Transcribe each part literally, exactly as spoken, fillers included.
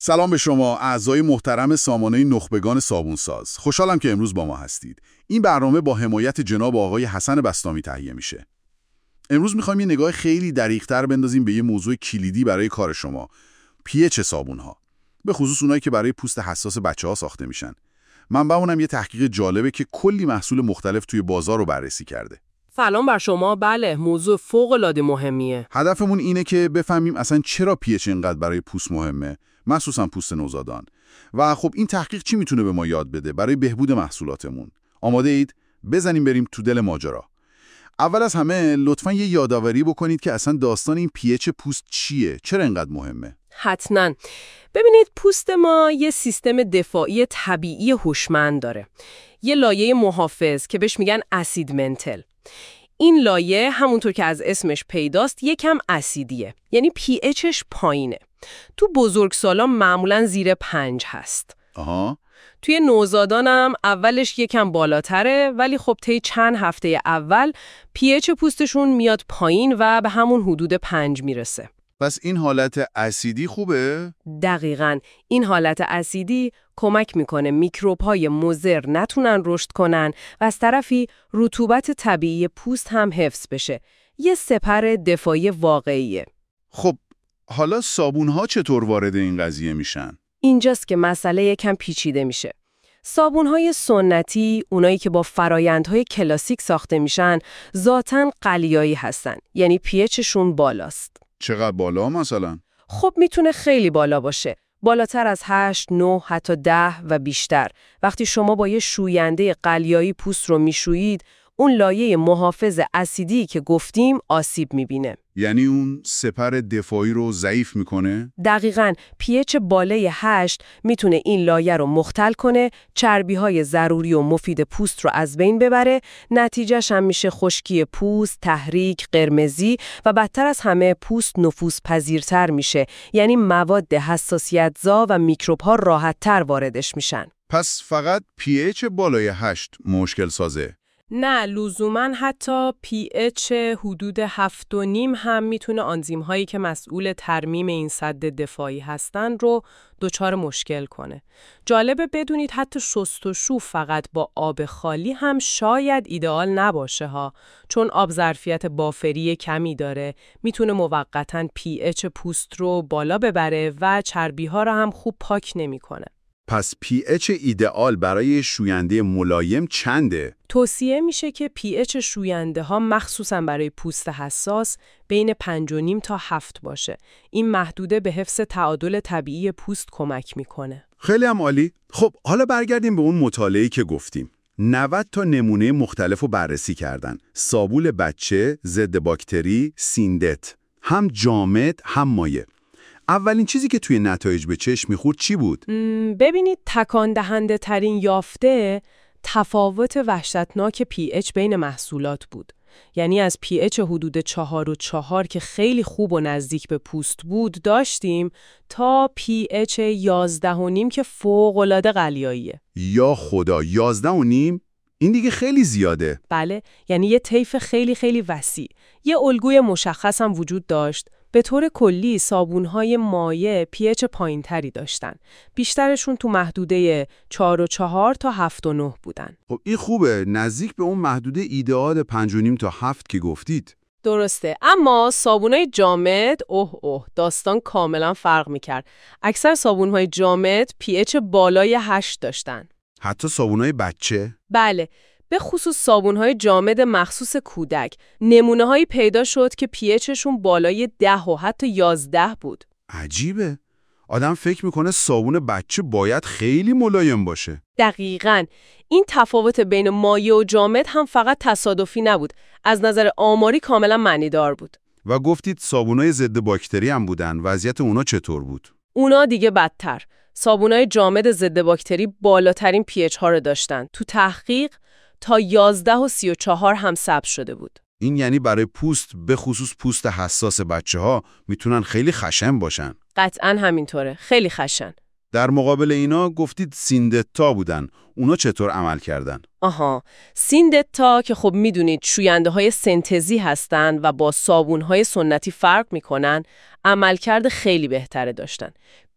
سلام به شما اعضای محترم سامانه نخبگان صابونساز. خوشحالم که امروز با ما هستید. این برنامه با حمایت جناب آقای حسن بسطامی تهیه میشه. امروز میخوایم یه نگاه خیلی دقیق‌تر بندازیم به یه موضوع کلیدی برای کار شما، پی اچ صابون‌ها. به خصوص اونایی که برای پوست حساس بچه‌ها ساخته میشن. منبعمونم یه تحقیق جالبه که کلی محصول مختلف توی بازار رو بررسی کرده. سلام بر شما. بله، موضوع فوق‌العاده مهمیه. هدفمون اینه که بفهمیم اصلا چرا پی اچ اینقدر برای پوست مهمه، مخصوصا پوست نوزادان. و خب این تحقیق چی میتونه به ما یاد بده برای بهبود محصولاتمون؟ آماده اید؟ بزنیم بریم تو دل ماجرا. اول از همه لطفاً یه یادآوری بکنید که اصلا داستان این پی اچ پوست چیه؟ چرا اینقدر مهمه؟ حتما. ببینید، پوست ما یه سیستم دفاعی طبیعی هوشمند داره. یه لایه محافظ که بهش میگن اسید منتل. این لایه همونطور که از اسمش پیداست یکم اسیدیه، یعنی پی اچش پایینه. تو بزرگسالان معمولاً زیر پنج هست. آها. توی نوزادانم اولش یکم بالاتره، ولی خب طی چند هفته اول پی اچ پوستشون میاد پایین و به همون حدود پنج میرسه. پس این حالت اسیدی خوبه؟ دقیقاً. این حالت اسیدی کمک میکنه میکروب‌های مضر نتونن رشد کنن و از طرفی رطوبت طبیعی پوست هم حفظ بشه. یه سپر دفاعی واقعیه. خب حالا صابون‌ها چطور وارد این قضیه میشن؟ اینجاست که مسئله یکم پیچیده میشه. صابون‌های سنتی، اونایی که با فرایندهای کلاسیک ساخته میشن، ذاتاً قلیایی هستن. یعنی پی اچشون بالاست. چقدر بالا مثلا؟ خب میتونه خیلی بالا باشه. بالاتر از هشت، نه، حتی ده و بیشتر. وقتی شما با یه شوینده قلیایی پوست رو میشویید، اون لایه محافظ اسیدی که گفتیم آسیب میبینه. یعنی اون سپر دفاعی رو ضعیف میکنه؟ دقیقاً. پی اچ بالای هشت میتونه این لایه رو مختل کنه، چربی‌های ضروری و مفید پوست رو از بین ببره، نتیجهش هم میشه خشکی پوست، تحریک، قرمزی و بدتر از همه پوست نفوذپذیرتر میشه، یعنی مواد حساسیت‌زا و میکروب‌ها راحت‌تر واردش میشن. پس فقط پی اچ بالای هشت مشکل سازه؟ نه، لزوماً حتی پی اچ حدود هفت و نیم هم میتونه آنزیم هایی که مسئول ترمیم این سد دفاعی هستن رو دچار مشکل کنه. جالبه بدونید حتی شستشو فقط با آب خالی هم شاید ایدئال نباشه ها، چون آب ظرفیت بافری کمی داره، میتونه موقتاً پی اچ پوست رو بالا ببره و چربی ها رو هم خوب پاک نمیکنه. پس پی اچ ایدئال برای شوینده ملایم چنده؟ توصیه میشه که پی اچ شوینده ها مخصوصاً برای پوست حساس بین پنج و نیم تا هفت باشه. این محدوده به حفظ تعادل طبیعی پوست کمک میکنه. خیلی هم عالی. خب حالا برگردیم به اون مطالعه‌ای که گفتیم. نود تا نمونه مختلف رو بررسی کردن. صابون بچه، ضد باکتری، سیندت. هم جامد هم مایع. اولین چیزی که توی نتایج به چشم می‌خورد چی بود؟ ببینید، تکان دهنده ترین یافته تفاوت وحشتناک پی اچ بین محصولات بود. یعنی از پی اچ حدود چهار و چهار که خیلی خوب و نزدیک به پوست بود داشتیم تا پی اچ یازده و نیم که فوق‌العاده قلیاییه. یا خدا، یازده و نیم؟ این دیگه خیلی زیاده. بله، یعنی یه طیف خیلی خیلی وسیع. یه الگوی مشخص هم وجود داشت. به طور کلی صابون‌های مایع پی اچ پایین‌تری داشتن. بیشترشون تو محدوده چهار و چهار تا هفت و نه بودن. خب این خوبه، نزدیک به اون محدوده ایدئال پنج و نیم تا هفت که گفتید. درسته، اما صابون‌های جامد اوه اوه داستان کاملا فرق می‌کرد. اکثر صابون‌های جامد پی اچ بالای هشت داشتن. حتی صابون‌های بچه؟ بله. به خصوص صابون‌های جامد مخصوص کودک، نمونه‌هایی پیدا شد که پی اچشون بالای ده و حتی یازده بود. عجیبه. آدم فکر میکنه صابون بچه باید خیلی ملایم باشه. دقیقاً. این تفاوت بین مایع و جامد هم فقط تصادفی نبود. از نظر آماری کاملا معنیدار بود. و گفتید صابونای ضد باکتری هم بودن. وضعیت اونا چطور بود؟ اونا دیگه بدتر. صابونای جامد ضد باکتری بالاترین پی اچ ها رو داشتن. تو تحقیق تا یازده و سی و چهار هم ثبت شده بود. این یعنی برای پوست، به خصوص پوست حساس بچه ها، میتونن خیلی خشن باشن. قطعاً همینطوره. خیلی خشن. در مقابل اینا گفتید سیندتا بودن. اونا چطور عمل کردن؟ آها، سیندتا که خب میدونید شوینده های سنتزی هستن و با صابون های سنتی فرق میکنن، عملکرد خیلی بهتره داشتن.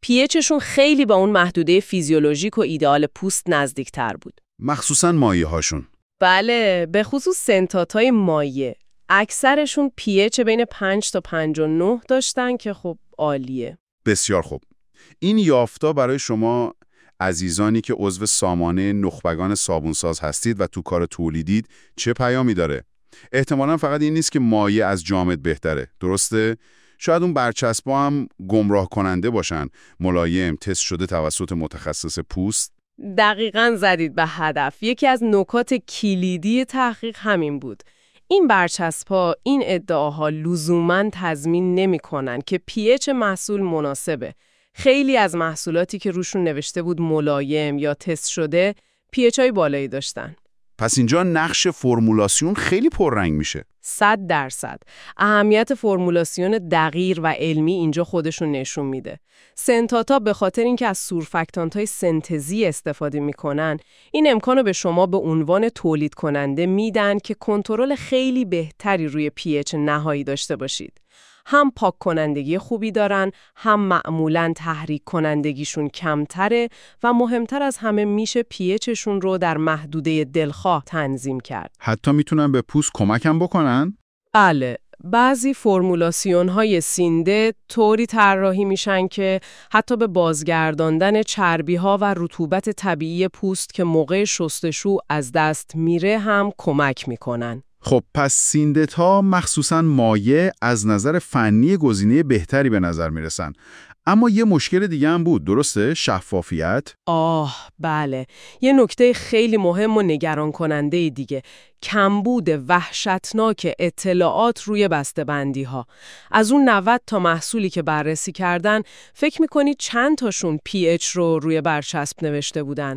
پی اچشون خیلی با اون محدوده فیزیولوژیک و ایدئال پوست نزدیکتر بود. مخصوصاً مایع هاشون. بله، به خصوص سنتاتای مایع. اکثرشون پی اچ بین پنج تا پنج و نه داشتن که خب عالیه. بسیار خوب. این یافتا برای شما عزیزانی که عضو سامانه نخبگان صابونساز هستید و تو کار تولیدید چه پیامی داره؟ احتمالاً فقط این نیست که مایع از جامد بهتره، درسته؟ شاید اون برچسب‌ها هم گمراه کننده باشن، ملایم، تست شده توسط متخصص پوست. دقیقاً زدید به هدف. یکی از نکات کلیدی تحقیق همین بود. این برچسب‌ها، این ادعاها لزوماً تضمین نمی‌کنن که پی اچ محصول مناسبه. خیلی از محصولاتی که روشون نوشته بود ملایم یا تست شده، پی اچ های بالایی داشتن. پس اینجا نقش فرمولاسیون خیلی پررنگ میشه. صد درصد. اهمیت فرمولاسیون دقیق و علمی اینجا خودشون نشون میده. سنتاتا به خاطر اینکه از سورفاکتانت‌های سنتزی استفاده میکنن، این امکانو به شما به عنوان تولید کننده میدن که کنترل خیلی بهتری روی پی اچ نهایی داشته باشید. هم پاک کنندگی خوبی دارن، هم معمولاً تحریک کنندگیشون کمتره و مهمتر از همه میشه پی اچشون رو در محدوده دلخواه تنظیم کرد. حتی میتونن به پوست کمکم بکنن؟ بله، بعضی فرمولاسیون های سینده طوری طراحی میشن که حتی به بازگرداندن چربی ها و رطوبت طبیعی پوست که موقع شستشو از دست میره هم کمک میکنن. خب پس سیندت‌ها مخصوصاً مایع از نظر فنی گزینه بهتری به نظر میرسن. اما یه مشکل دیگه هم بود، درسته؟ شفافیت؟ آه بله، یه نکته خیلی مهم و نگران کننده دیگه، کمبود وحشتناک اطلاعات روی بسته‌بندی ها. از اون نود تا محصولی که بررسی کردن، فکر میکنید چند تاشون پی اچ رو روی برچسب نوشته بودن؟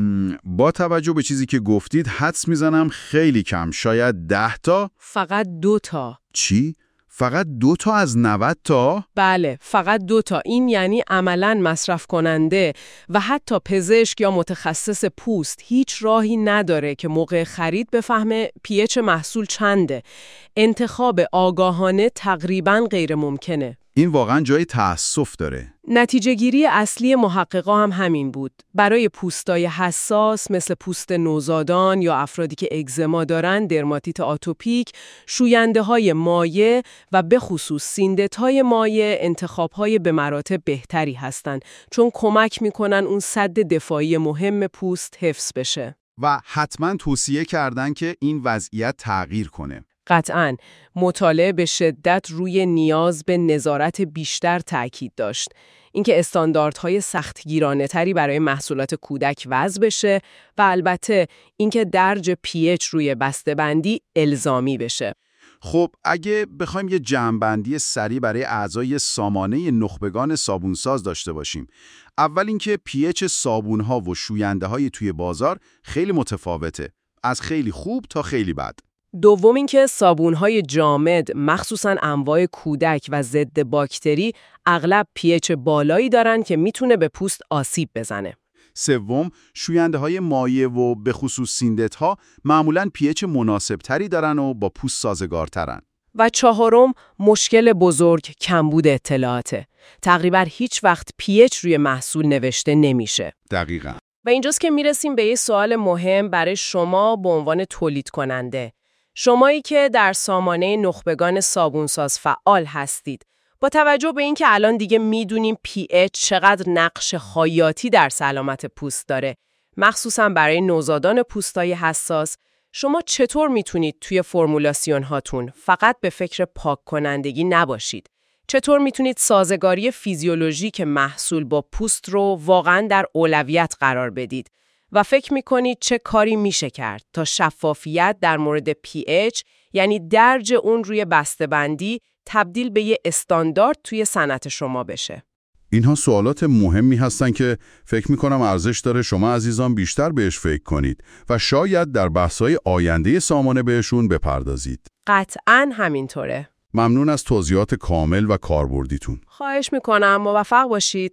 با توجه به چیزی که گفتید حدس میزنم خیلی کم، شاید ده تا؟ فقط دو تا. چی؟ فقط دو تا از نود تا؟ بله، فقط دو تا. این یعنی عملاً مصرف کننده و حتی پزشک یا متخصص پوست هیچ راهی نداره که موقع خرید بفهمه پی اچ محصول چنده. انتخاب آگاهانه تقریباً غیر ممکنه. این واقعاً جای تأسف داره. نتیجه گیری اصلی محققا هم همین بود. برای پوستای حساس مثل پوست نوزادان یا افرادی که اگزما دارن، درماتیت آتوپیک، شوینده های مایع و به خصوص سیندت های مایع انتخاب های به مراتب بهتری هستن، چون کمک میکنن اون سد دفاعی مهم پوست حفظ بشه. و حتما توصیه کردن که این وضعیت تغییر کنه. قطعاً مطالعه به شدت روی نیاز به نظارت بیشتر تأکید داشت. اینکه استانداردهای سختگیرانه تری برای محصولات کودک وضع بشه و البته اینکه درج پی اچ روی بسته‌بندی الزامی بشه. خب اگه بخوایم یه جمع‌بندی سریع برای اعضای سامانه نخبگان صابونساز داشته باشیم، اول اینکه پی اچ صابون‌ها و شوینده‌های توی بازار خیلی متفاوته، از خیلی خوب تا خیلی بد. دوم اینکه صابون‌های جامد، مخصوصاً انواع کودک و ضد باکتری، اغلب پی اچ بالایی دارن که میتونه به پوست آسیب بزنه. سوم، شوینده‌های مایع و به خصوص سیندت‌ها معمولاً پی اچ مناسبتری دارن و با پوست سازگارترن. و چهارم، مشکل بزرگ کمبود اطلاعاته. تقریباً هیچ وقت پی اچ روی محصول نوشته نمیشه. دقیقاً. و اینجاست که میرسیم به یه سوال مهم برای شما به عنوان تولید کننده. شمایی که در سامانه نخبگان صابونساز فعال هستید، با توجه به اینکه الان دیگه میدونیم پی اچ چقدر نقش حیاتی در سلامت پوست داره، مخصوصا برای نوزادان پوستای حساس، شما چطور میتونید توی فرمولاسیون هاتون فقط به فکر پاک کنندگی نباشید؟ چطور میتونید سازگاری فیزیولوژیک محصول با پوست رو واقعاً در اولویت قرار بدید؟ و فکر میکنید چه کاری میشه کرد تا شفافیت در مورد پی اچ، یعنی درج اون روی بسته‌بندی، تبدیل به یه استاندارد توی صنعت شما بشه؟ اینها سوالات مهمی هستن که فکر میکنم ارزش داره شما عزیزان بیشتر بهش فکر کنید و شاید در بحث‌های آینده سامانه بهشون بپردازید. قطعاً همینطوره. ممنون از توضیحات کامل و کاربردیتون. خواهش میکنم، موفق باشید.